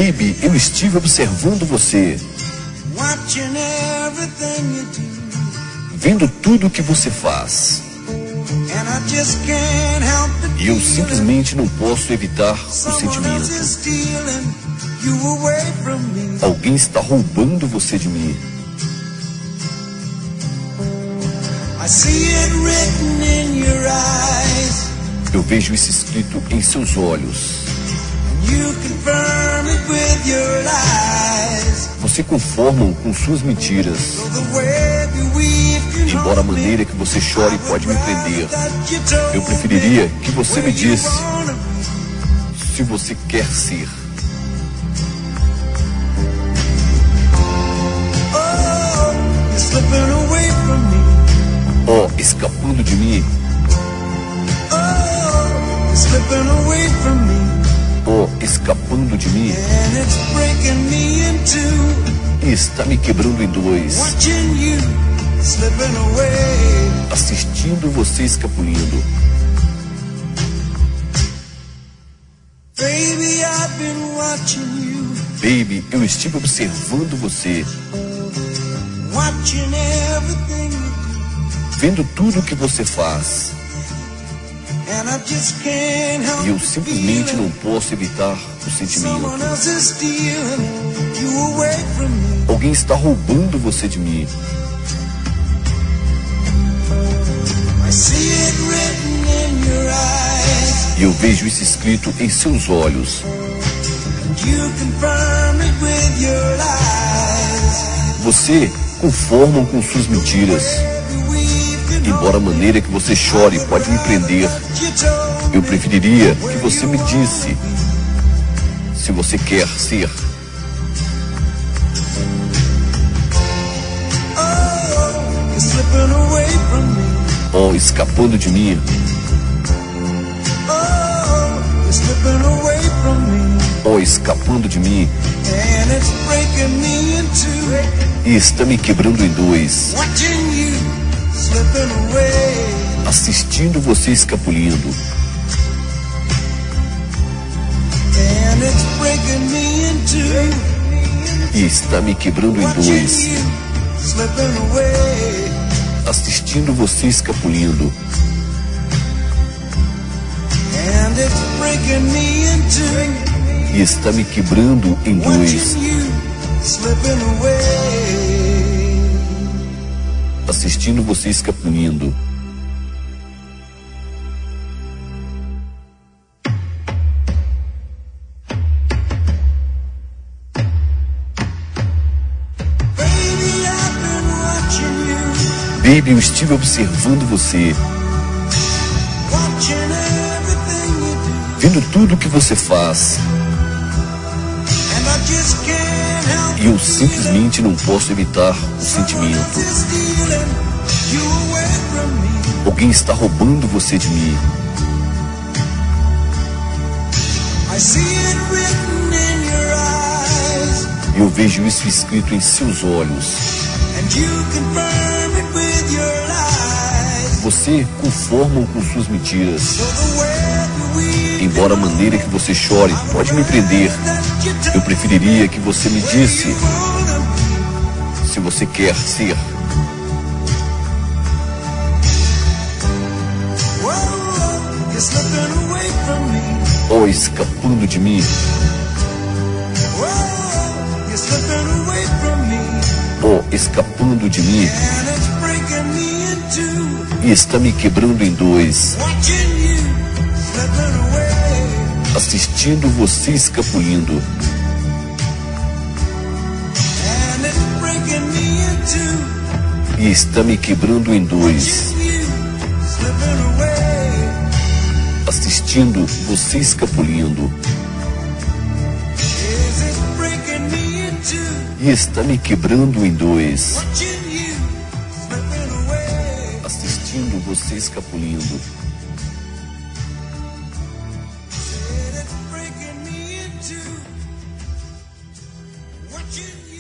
Baby, eu estive observando você, vendo tudo o que você faz. E eu simplesmente não posso evitar o sentimento. Alguém está roubando você de mim. Eu vejo isso escrito em seus olhos. Você conforma com suas mentiras. Embora a maneira que você chore pode me prender, eu preferiria que você me disse se você quer ser. Oh, escapando de mim. Oh, escapando de mim. E está me quebrando em dois. Assistindo você escapulindo. Baby, eu estive observando você, vendo tudo o que você faz. E eu simplesmente não posso evitar o sentimento. Alguém está roubando você de mim. E eu vejo isso escrito em seus olhos. Você conforma com suas mentiras. Embora a maneira que você chore pode me prender, eu preferiria que você me disse se você quer ser. Oh, escapando de mim. Oh, escapando de mim. E está me quebrando em dois. Assistindo você escapulindo. E está me quebrando em dois. Assistindo você escapulindo. E está me quebrando em dois. Assistindo você escapulindo. Baby, eu estive observando você, vendo tudo o que você faz. E eu simplesmente não posso evitar o sentimento. Alguém está roubando você de mim. E eu vejo isso escrito em seus olhos. Você conforma com suas mentiras. Embora a maneira que você chore pode me prender, eu preferiria que você me disse se você quer ser. Oh, escapando de mim. Oh, escapando de mim. E está me quebrando em dois. Assistindo você escapulindo. E está me quebrando em dois. Assistindo você escapulindo. E está me quebrando em dois. Assistindo você escapulindo. Watching you.